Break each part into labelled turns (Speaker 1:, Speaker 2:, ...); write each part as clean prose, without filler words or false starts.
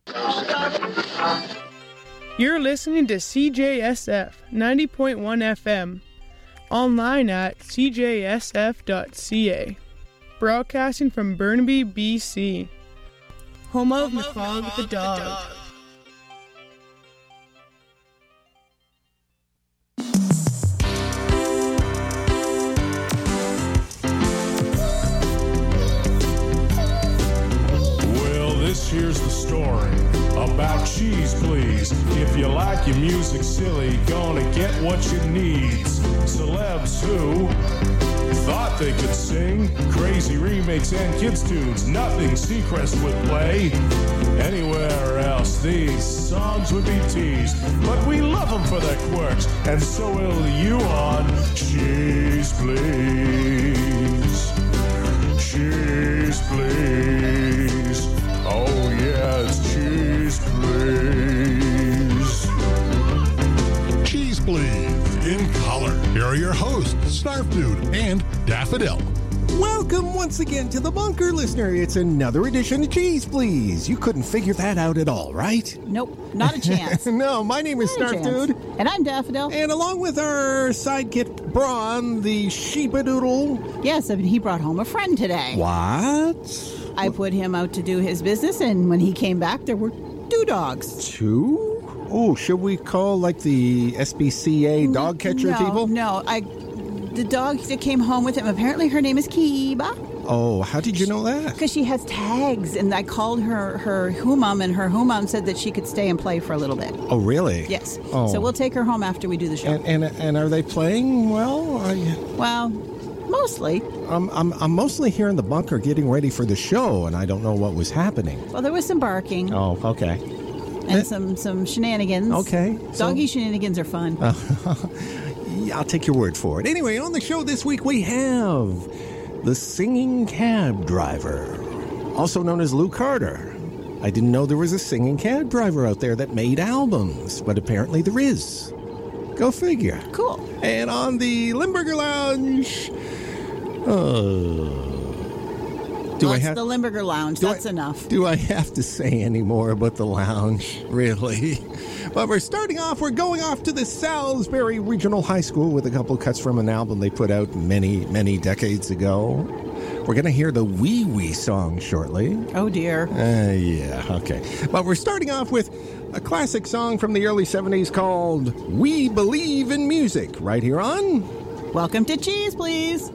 Speaker 1: You're listening to CJSF 90.1 FM, online at cjsf.ca, broadcasting from Burnaby, BC, home of McFog the Dog.
Speaker 2: Here's the story about Cheese Please. If you like your music silly, gonna get what you need. Celebs who thought they could sing crazy remakes and kids' tunes. Nothing Seacrest would play. Anywhere else, these songs would be teased. But we love them for their quirks, and so will you on Cheese Please. Cheese Please. Oh yeah, it's Cheese Please.
Speaker 3: Cheese Please, in color. Here are your hosts, Snarf Dude and Daffodil.
Speaker 4: Welcome once again to the Bunker, listener. It's another edition of Cheese Please. You couldn't figure that out at all, right?
Speaker 5: Nope, not a chance.
Speaker 4: No, my name is Snarf Dude.
Speaker 5: And I'm Daffodil.
Speaker 4: And along with our sidekick, Braun, the sheepadoodle.
Speaker 5: Yes, he brought home a friend today.
Speaker 4: What?
Speaker 5: I put him out to do his business, and when he came back, there were 2 dogs.
Speaker 4: 2? Oh, should we call, like, the SPCA dog catcher people?
Speaker 5: No, the dog that came home with him, apparently her name is Kiba.
Speaker 4: Oh, how did you know that?
Speaker 5: Because she has tags, and I called her humam, and her humam said that she could stay and play for a little bit.
Speaker 4: Oh, really?
Speaker 5: Yes.
Speaker 4: Oh.
Speaker 5: So we'll take her home after we do the show.
Speaker 4: And are they playing well?
Speaker 5: Well, mostly.
Speaker 4: I'm mostly here in the bunker getting ready for the show, and I don't know what was happening.
Speaker 5: Well, there was some barking.
Speaker 4: Oh, okay.
Speaker 5: And some shenanigans.
Speaker 4: Okay.
Speaker 5: Doggy shenanigans are fun.
Speaker 4: Yeah, I'll take your word for it. Anyway, on the show this week we have the singing cab driver, also known as Lou Carter. I didn't know there was a singing cab driver out there that made albums, but apparently there is. Go figure.
Speaker 5: Cool.
Speaker 4: And on the Limburger Lounge,
Speaker 5: It's the Limburger Lounge. That's enough.
Speaker 4: Do I have to say any more about the lounge? Really? But we're starting off, we're going off to the Salisbury Regional High School with a couple cuts from an album they put out many, many decades ago. We're going to hear the Wee Wee song shortly.
Speaker 5: Oh, dear.
Speaker 4: Yeah, okay. But we're starting off with a classic song from the early 70s called We Believe in Music, right here on
Speaker 5: Welcome to Cheese Please.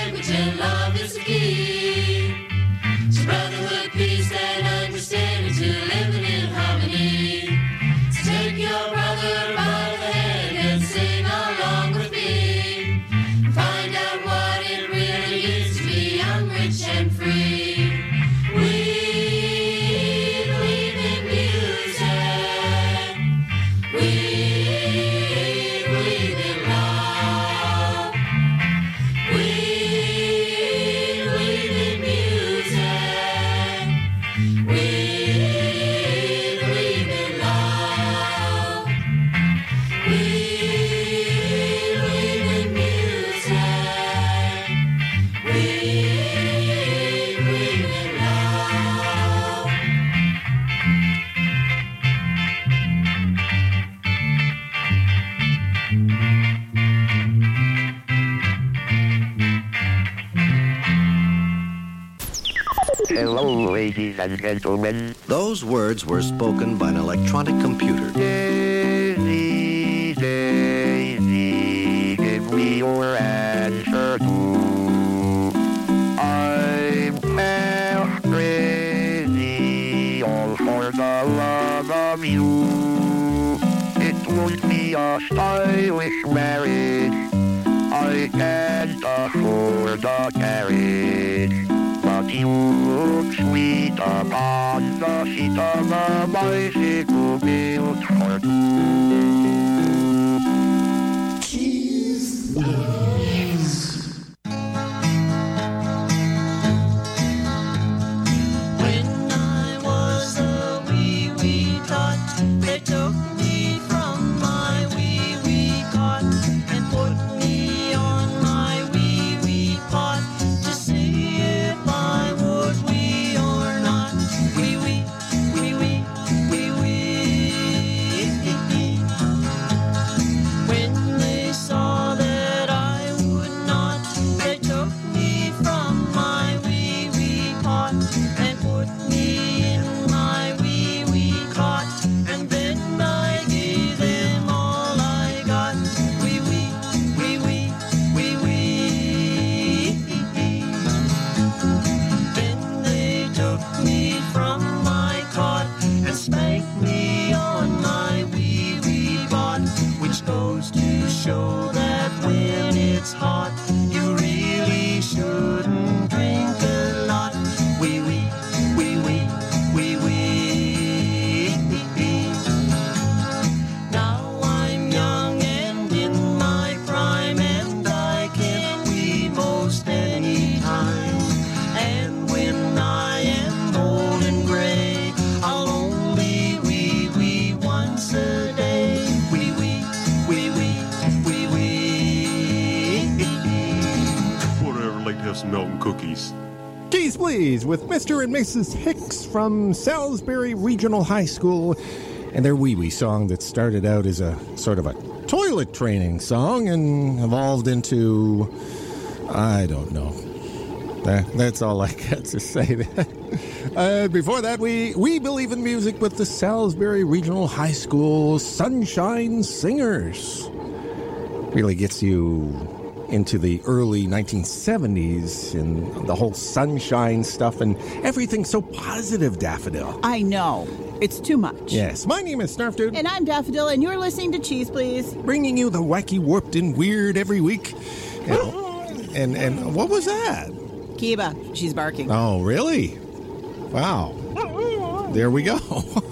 Speaker 6: Brotherhood, peace, and understanding to ladies and gentlemen.
Speaker 7: Those words were spoken by an electronic computer.
Speaker 6: Daisy, Daisy, give me your answer too. I'm half crazy, all for the love of you. It won't be a stylish marriage. I can't afford a carriage. But you look sweet upon the seat of a bicycle built for two.
Speaker 3: Cheese.
Speaker 8: When I was a wee, wee tot, they took me from my wee, wee cot and put me on my wee, wee pot to see if I would wee or not. Wee, wee, wee, wee, wee, wee. When they saw that I would not, they took me from my wee, wee pot and put me in my wee, wee cot. And then I gave them all I got. Wee, wee, wee, wee, wee, wee. Then they took me from my cot and spanked me on my wee, wee bot, which goes to show that when it's hot, you really shouldn't drink a lot. Wee, wee, wee, wee, wee, wee. Now I'm young and in my prime, and I can wee most any time. And when I am old and gray, I'll only wee, wee once a day. Wee, wee, wee, wee, wee, wee.
Speaker 2: Whatever, like to have some milk and cookies.
Speaker 4: Cheese Please with Mr. and Mrs. Hicks from Salisbury Regional High School and their wee wee song that started out as a sort of a toilet training song and evolved into, I don't know. That's all I got to say. Before that, we believe in music with the Salisbury Regional High School Sunshine Singers. Really gets you into the early 1970s and the whole sunshine stuff and everything so positive, Daffodil.
Speaker 5: I know. It's too much.
Speaker 4: Yes. My name is Snarf Dude.
Speaker 5: And I'm Daffodil, and you're listening to Cheese Please.
Speaker 4: Bringing you the wacky, warped, and weird every week. And what was that?
Speaker 5: Kiba, she's barking.
Speaker 4: Oh, really? Wow. There we go.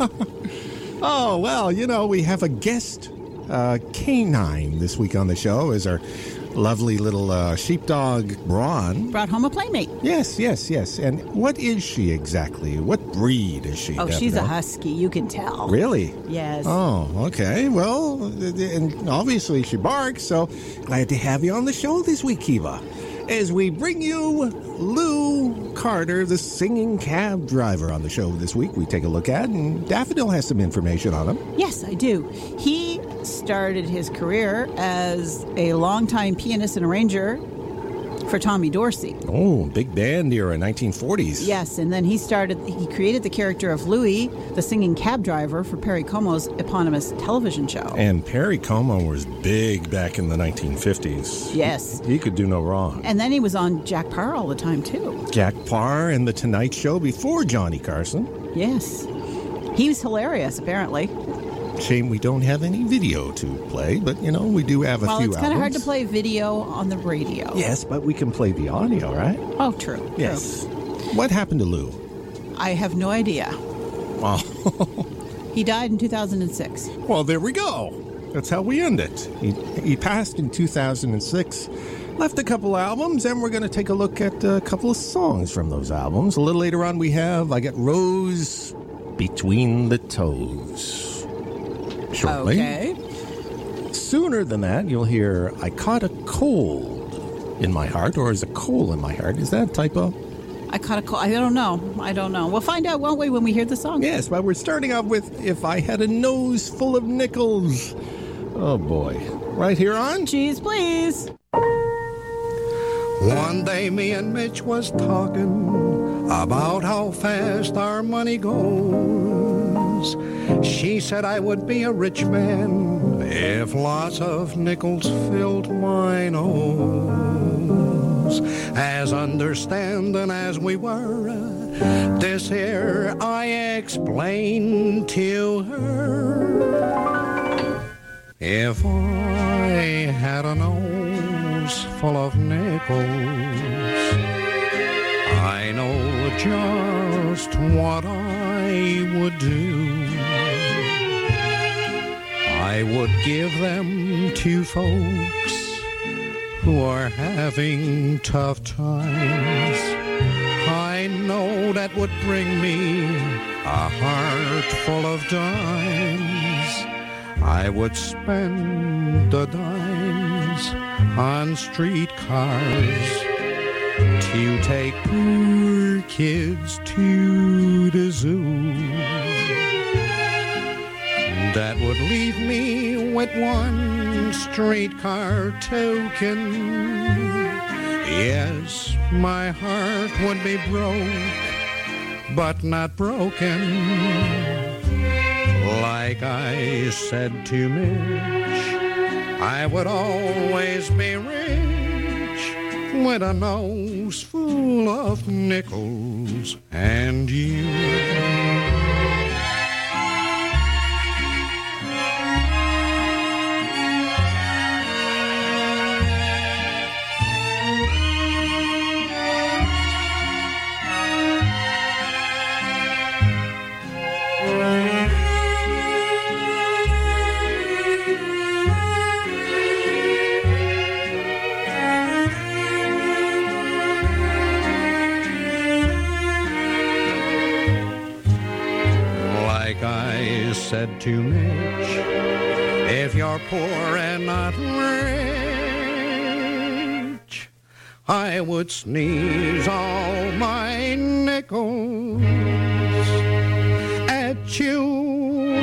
Speaker 4: Oh, well, you know, we have a guest canine this week on the show as our lovely little sheepdog, Braun.
Speaker 5: Brought home a playmate.
Speaker 4: Yes. And what is she exactly? What breed is she?
Speaker 5: Oh, she's a husky. You can tell.
Speaker 4: Really?
Speaker 5: Yes.
Speaker 4: Oh, okay. Well, and obviously she barks, so glad to have you on the show this week, Kiva. As we bring you Lou Carter, the singing cab driver, on the show this week, we take a look at, and Daffodil has some information on him.
Speaker 5: Yes, I do. He started his career as a longtime pianist and arranger for Tommy Dorsey.
Speaker 4: Oh, big band era, 1940s.
Speaker 5: Yes, and then he created the character of Louis, the singing cab driver, for Perry Como's eponymous television show.
Speaker 4: And Perry Como was big back in the 1950s.
Speaker 5: Yes.
Speaker 4: He could do no wrong.
Speaker 5: And then he was on Jack Parr all the time, too.
Speaker 4: Jack Parr and The Tonight Show before Johnny Carson.
Speaker 5: Yes. He was hilarious, apparently.
Speaker 4: Shame we don't have any video to play, but, you know, we do have a few albums.
Speaker 5: Well, it's kind of hard to play video on the radio.
Speaker 4: Yes, but we can play the audio, right?
Speaker 5: Oh, true.
Speaker 4: Yes. What happened to Lou?
Speaker 5: I have no idea.
Speaker 4: Wow.
Speaker 5: He died in 2006.
Speaker 4: Well, there we go. That's how we end it. He passed in 2006, left a couple albums, and we're going to take a look at a couple of songs from those albums. A little later on, I got Rose Between the Toes. Shortly.
Speaker 5: Okay.
Speaker 4: Sooner than that, you'll hear I Caught a Cold in My Heart, or is a coal in my heart? Is that a typo?
Speaker 5: I caught a cold. I don't know. We'll find out, won't we, when we hear the song?
Speaker 4: Yes, but we're starting off with If I Had a Nose Full of Nickels. Oh, boy. Right here on
Speaker 5: Cheese Please.
Speaker 7: One day me and Mitch was talking
Speaker 9: about how fast our money goes. She said I would be a rich man if lots of nickels filled my nose. As understanding as we were, this here I explained to her. If I had a nose full of nickels, I know just what I would do. I would give them to folks who are having tough times. I know that would bring me a heart full of dimes. I would spend the dimes on streetcars to take poor kids to the zoo. That would leave me with one streetcar token. Yes, my heart would be broke, but not broken. Like I said to Mitch, I would always be rich with a nose full of nickels and you. Said to Mitch, if you're poor and not rich, I would sneeze all my nickels at you.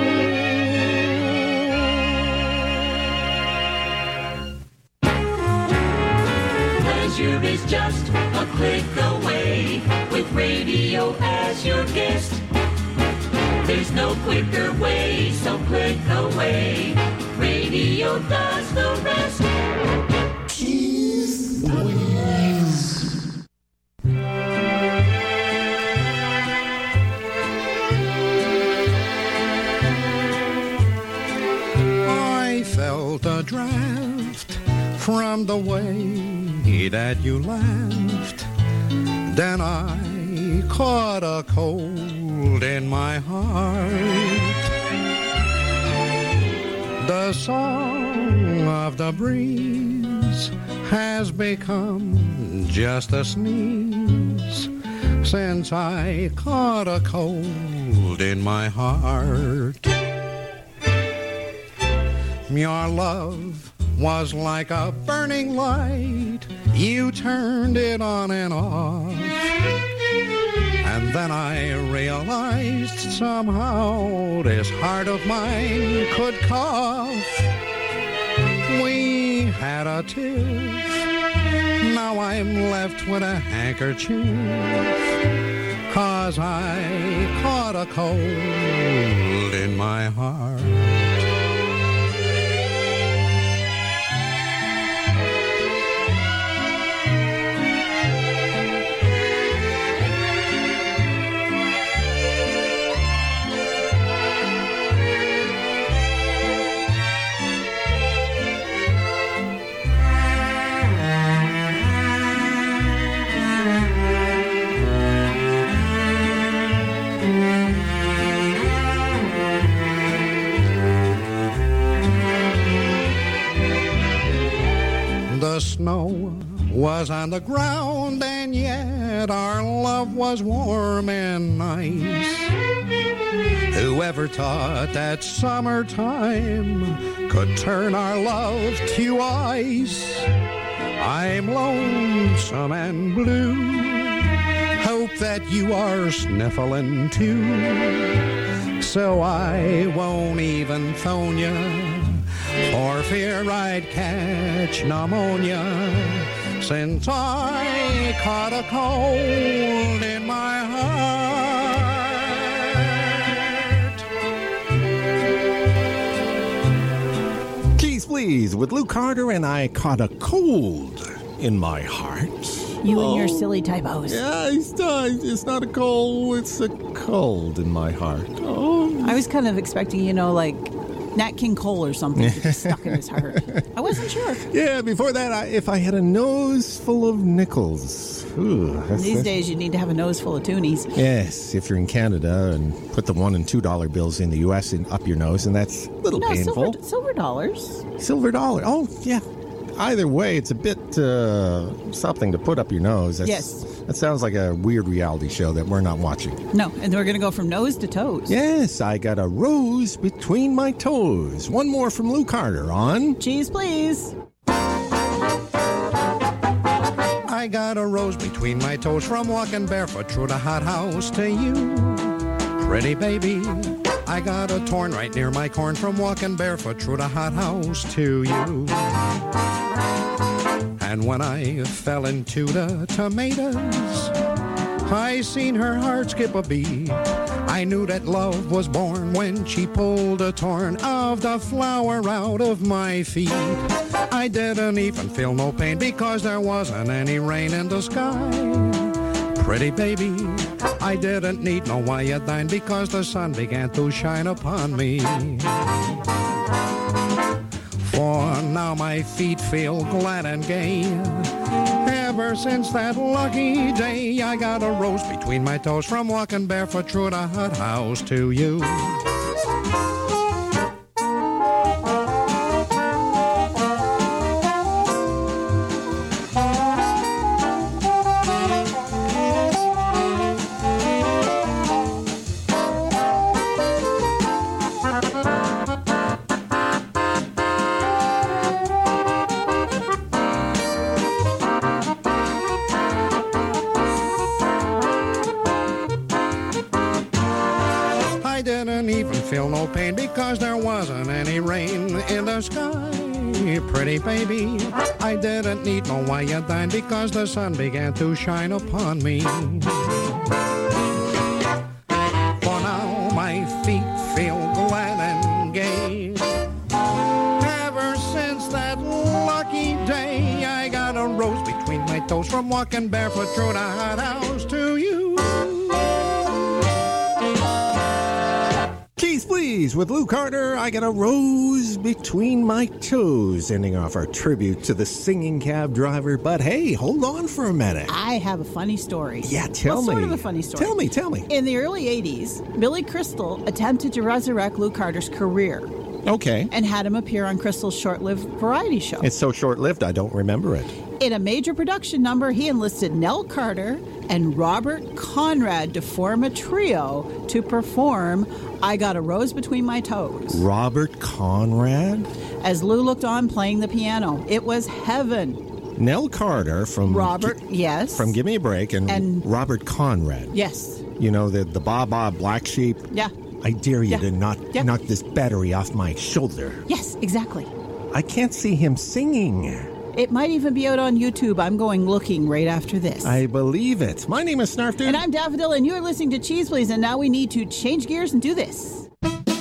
Speaker 8: Pleasure is just a click away with radio as your guest. There's no quicker way, so click away. Radio does the rest. Cheese Please.
Speaker 9: I felt a draft from the way that you laughed. Then I caught a cold in my heart. The song of the breeze has become just a sneeze since I caught a cold in my heart. Your love was like a burning light. You turned it on and off. And then I realized somehow this heart of mine could cough. We had a tiff. Now I'm left with a handkerchief, 'cause I caught a cold in my heart. The snow was on the ground, and yet our love was warm and nice. Whoever thought that summertime could turn our love to ice? I'm lonesome and blue. Hope that you are sniffling too. So I won't even phone you, for fear I'd catch pneumonia. since I caught a cold in my heart.
Speaker 4: Keys Please with Lou Carter, and I caught a cold in my heart.
Speaker 5: You and your silly typos.
Speaker 4: Yeah, it's not a cold, it's a cold in my heart. Oh.
Speaker 5: I was kind of expecting, like Nat King Cole or something to be stuck in his heart. I wasn't sure.
Speaker 4: Yeah, before that, if I had a nose full of nickels. Ooh,
Speaker 5: These days, you need to have a nose full of toonies.
Speaker 4: Yes, if you're in Canada and put the $1 and $2 bills in the U.S. and up your nose, and that's a little painful.
Speaker 5: Silver dollars.
Speaker 4: Silver dollar. Oh, yeah. Either way, it's a bit something to put up your nose.
Speaker 5: Yes.
Speaker 4: That sounds like a weird reality show that we're not watching.
Speaker 5: No, and we're going to go from nose to toes.
Speaker 4: Yes, I got a rose between my toes. One more from Lou Carter on
Speaker 5: Cheese Please.
Speaker 9: I got a rose between my toes from walking barefoot through the hot house to you, pretty baby. I got a torn right near my corn from walking barefoot through the hot house to you. And when I fell into the tomatoes, I seen her heart skip a beat. I knew that love was born when she pulled a torn of the flower out of my feet. I didn't even feel no pain because there wasn't any rain in the sky. Pretty baby, I didn't need no iodine because the sun began to shine upon me. For now my feet feel glad and gay. Ever since that lucky day, I got a rose between my toes from walking barefoot through the hot house to you. Feel no pain because there wasn't any rain in the sky. Pretty baby, I didn't need no iodine because the sun began to shine upon me. For now my feet feel glad and gay. Ever since that lucky day, I got a rose between my toes from walking barefoot through the hot house to you.
Speaker 4: Please, with Lou Carter, I got a rose between my toes, ending off our tribute to the singing cab driver. But hey, hold on for a minute.
Speaker 5: I have a funny story.
Speaker 4: Yeah, tell me.
Speaker 5: Sort of a funny story.
Speaker 4: Tell me.
Speaker 5: In the early 80s, Billy Crystal attempted to resurrect Lou Carter's career.
Speaker 4: Okay.
Speaker 5: And had him appear on Crystal's short-lived variety show.
Speaker 4: It's so short-lived, I don't remember it.
Speaker 5: In a major production number, he enlisted Nell Carter and Robert Conrad to form a trio to perform I Got a Rose Between My Toes.
Speaker 4: Robert Conrad?
Speaker 5: As Lou looked on playing the piano. It was heaven.
Speaker 4: Nell Carter from...
Speaker 5: Robert, yes.
Speaker 4: From Give Me a Break and Robert Conrad.
Speaker 5: Yes.
Speaker 4: You know, the Baa Black Sheep?
Speaker 5: Yeah.
Speaker 4: I dare you to knock this battery off my shoulder.
Speaker 5: Yes, exactly.
Speaker 4: I can't see him singing.
Speaker 5: It might even be out on YouTube. I'm going looking right after this.
Speaker 4: I believe it. My name is Snarf Dude.
Speaker 5: And I'm Daffodil, and you're listening to Cheese Please, and now we need to change gears and do this.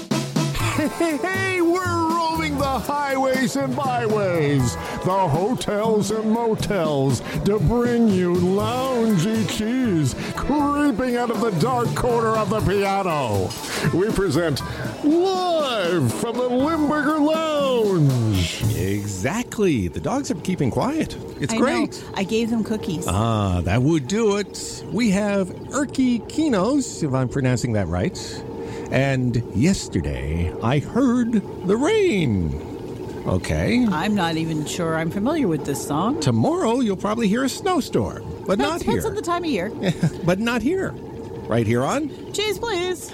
Speaker 2: Hey, we're roaming the highways and byways, the hotels and motels, to bring you loungy cheese creeping out of the dark corner of the piano. We present live from the Limburger Lounge.
Speaker 4: Exactly. The dogs are keeping quiet. It's great.
Speaker 5: Know. I gave them cookies.
Speaker 4: Ah, that would do it. We have Erky Kinos, if I'm pronouncing that right. And yesterday, I heard the rain. Okay.
Speaker 5: I'm not even sure I'm familiar with this song.
Speaker 4: Tomorrow, you'll probably hear a snowstorm, but not here.
Speaker 5: Depends on the time of year.
Speaker 4: But not here. Right here on
Speaker 5: Cheese Please.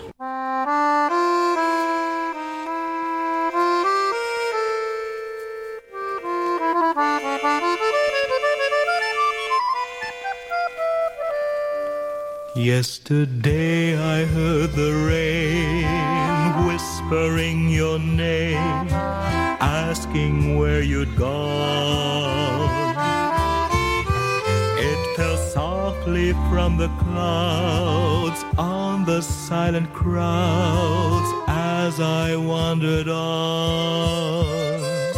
Speaker 10: Yesterday I heard the rain whispering your name, asking where you'd gone. softly from the clouds on the silent crowds as I wandered on.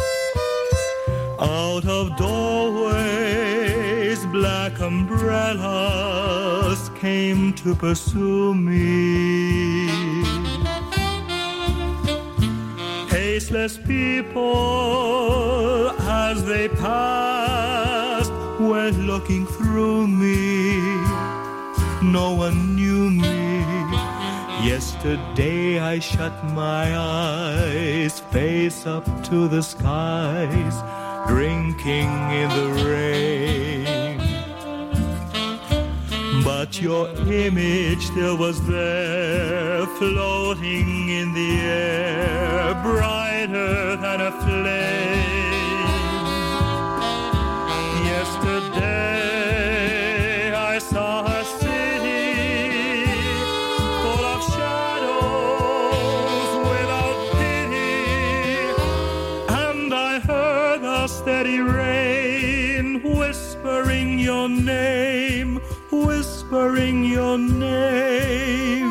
Speaker 10: Out of doorways, black umbrellas came to pursue me. Faceless people, as they passed, were looking through me. No one knew me. Yesterday I shut my eyes, face up to the skies, drinking in the rain. But your image still was there, floating in the air, brighter than a flame. Yesterday I saw a city full of shadows without pity, and I heard a steady rain whispering your name, whispering your name.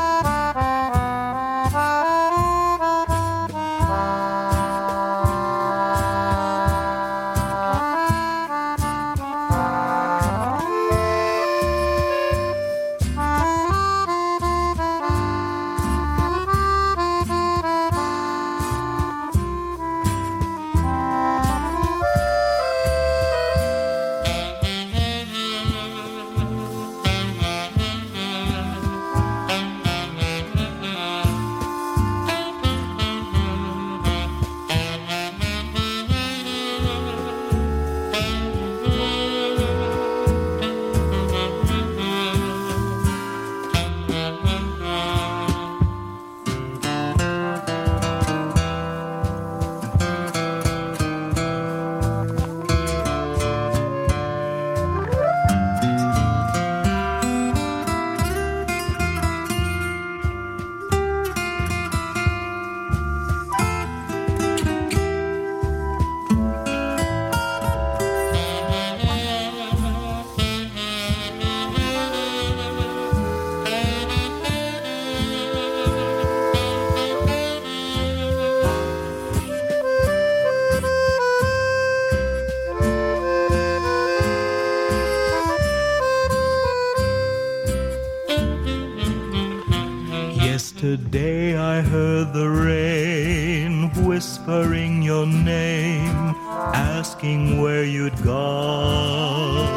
Speaker 10: Yesterday I heard the rain whispering your name, asking where you'd gone.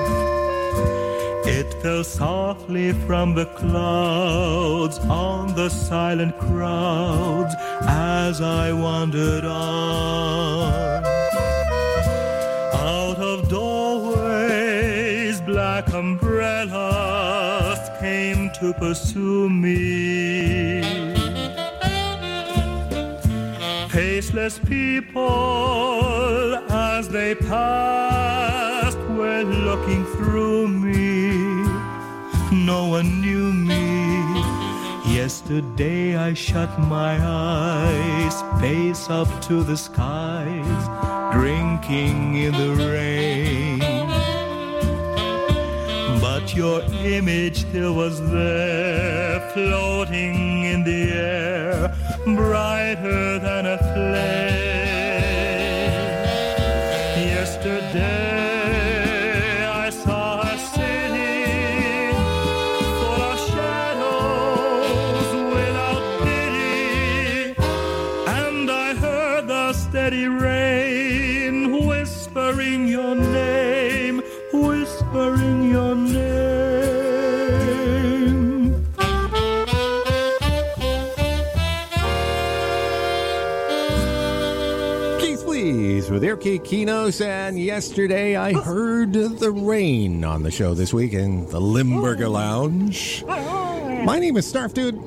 Speaker 10: It fell softly from the clouds on the silent crowds as I wandered on. Out of doorways, black umbrellas came to pursue me. Faceless people, as they passed, were looking through me. No one knew me. Yesterday I shut my eyes, face up to the skies, drinking in the rain. But your image still was there, floating in the air, brighter than a flame. Yesterday I saw a city full of shadows without pity, and I heard the steady rain whispering your name, whispering your name.
Speaker 4: Keith Please with Erkki Kinos, and yesterday I heard the rain on the show this week in the Limburger Lounge. My name is Snarf Dude.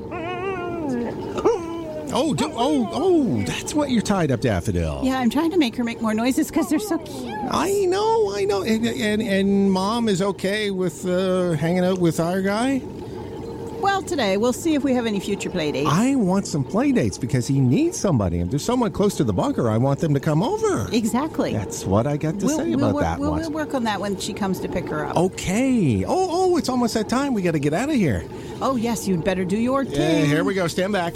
Speaker 4: Oh, that's what you're tied up, Daffodil.
Speaker 5: Yeah, I'm trying to make her make more noises because they're so cute.
Speaker 4: I know. And Mom is okay with hanging out with our guy?
Speaker 5: Well, Well, today we'll see if we have any future play dates.
Speaker 4: I want some play dates because he needs somebody. If there's someone close to the bunker, I want them to come over.
Speaker 5: Exactly.
Speaker 4: That's what I got to say about that one.
Speaker 5: We'll work on that when she comes to pick her up.
Speaker 4: Okay. Oh, it's almost that time. We got to get out of here.
Speaker 5: Oh, yes, you'd better do your thing.
Speaker 4: Yeah, here we go. Stand back.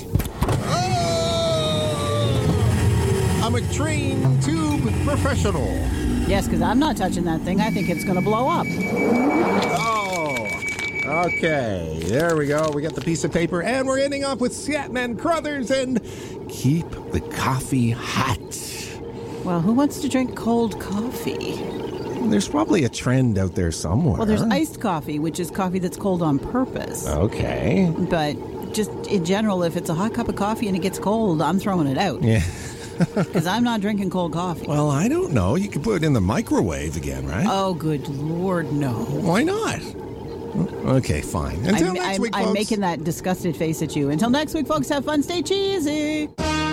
Speaker 4: Oh! I'm a trained tube professional.
Speaker 5: Yes, because I'm not touching that thing. I think it's going to blow up.
Speaker 4: Oh, okay. There we go. We got the piece of paper, and we're ending off with Scatman Crothers and Keep the Coffee Hot.
Speaker 5: Well, who wants to drink cold coffee?
Speaker 4: There's probably a trend out there somewhere.
Speaker 5: Well, there's iced coffee, which is coffee that's cold on purpose.
Speaker 4: Okay.
Speaker 5: But just in general, if it's a hot cup of coffee and it gets cold, I'm throwing it out.
Speaker 4: Yeah.
Speaker 5: Because I'm not drinking cold coffee.
Speaker 4: Well, I don't know. You can put it in the microwave again, right?
Speaker 5: Oh, good Lord, no.
Speaker 4: Why not? Okay, fine. Until next week, folks.
Speaker 5: I'm making that disgusted face at you. Until next week, folks, have fun. Stay cheesy.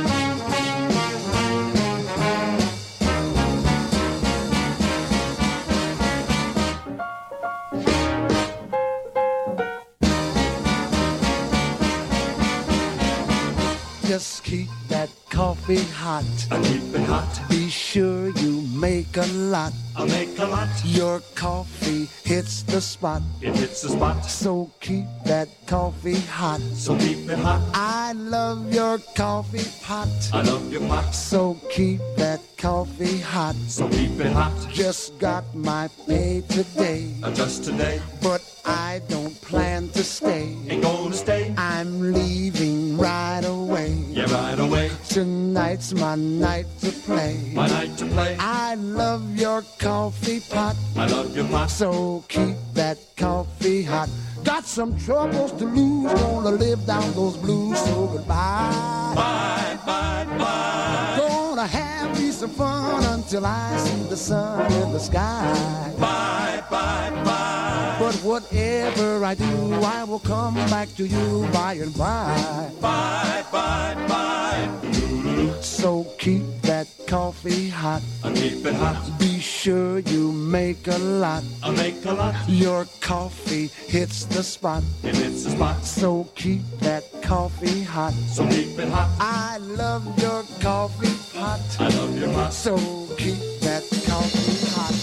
Speaker 11: Just keep that coffee hot.
Speaker 10: Keep it hot.
Speaker 11: Be sure you make a lot.
Speaker 10: I'll make a lot.
Speaker 11: Your coffee hits the spot.
Speaker 10: It hits the spot.
Speaker 11: So keep that coffee hot.
Speaker 10: So keep it hot.
Speaker 11: I love your coffee pot.
Speaker 10: I love your pot.
Speaker 11: So keep that coffee hot.
Speaker 10: So keep it hot.
Speaker 11: Just got my pay today.
Speaker 10: Just today.
Speaker 11: But I don't plan to stay.
Speaker 10: Ain't gonna stay.
Speaker 11: I'm leaving right away.
Speaker 10: Yeah, right away.
Speaker 11: Tonight's my night to play.
Speaker 10: My night to play.
Speaker 11: I love your coffee pot.
Speaker 10: I love your pot.
Speaker 11: So keep that coffee hot. Got some troubles to lose. Gonna live down those blues. So goodbye.
Speaker 10: Bye, bye, bye.
Speaker 11: Gonna have me some fun until I see the sun in the sky.
Speaker 10: Bye, bye, bye.
Speaker 11: But whatever I do, I will come back to you by and by.
Speaker 10: Bye, bye, bye.
Speaker 11: So keep that coffee hot.
Speaker 10: I keep it hot.
Speaker 11: Be sure you make a lot.
Speaker 10: I make a lot.
Speaker 11: Your coffee hits the spot.
Speaker 10: It hits the spot.
Speaker 11: So keep that coffee hot.
Speaker 10: So keep it hot.
Speaker 11: I love your coffee pot.
Speaker 10: I love your pot.
Speaker 11: So keep that coffee hot.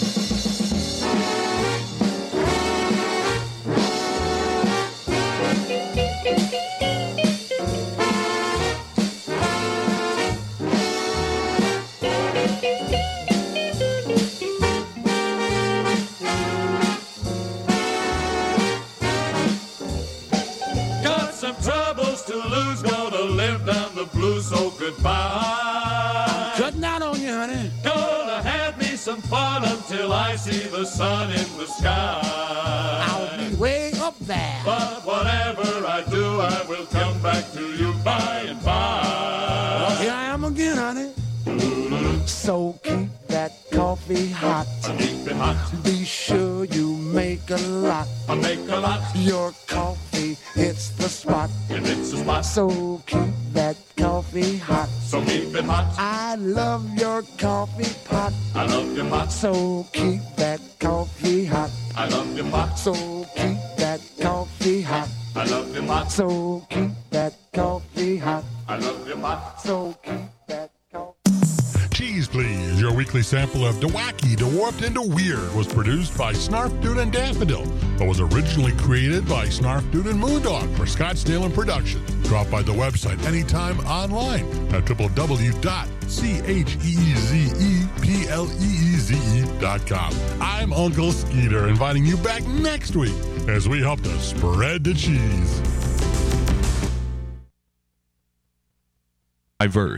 Speaker 10: Got some troubles to lose. Gonna live down the blues. So goodbye.
Speaker 11: Cutting out on you, honey.
Speaker 10: Gonna have me some fun until I see the sun in the sky.
Speaker 11: I'll be way up there.
Speaker 10: But whatever I do, I will come back to you by and by.
Speaker 11: Here I am again, honey. So keep that coffee hot.
Speaker 10: I keep it hot.
Speaker 11: Be sure you make a lot.
Speaker 10: I make a lot.
Speaker 11: Your coffee hits the spot.
Speaker 10: It hits the spot.
Speaker 11: So keep that coffee hot.
Speaker 10: So keep it hot.
Speaker 11: I love your coffee pot.
Speaker 10: I love your pot.
Speaker 11: So keep that coffee hot.
Speaker 10: I love your pot.
Speaker 11: So keep that coffee hot.
Speaker 10: I love your pot.
Speaker 11: So keep that coffee hot.
Speaker 10: I love your pot.
Speaker 11: So keep that coffee.
Speaker 3: Cheese Please, your weekly sample of DeWacky, DeWarped, and DeWeird was produced by Snarf Dude and Daffodil, but was originally created by Snarf Dude and Moondog for Scottsdale and Production. Drop by the website anytime online at www.CHEEZEPLEEZE.com. I'm Uncle Skeeter, inviting you back next week as we help to spread the cheese.
Speaker 12: Diverse.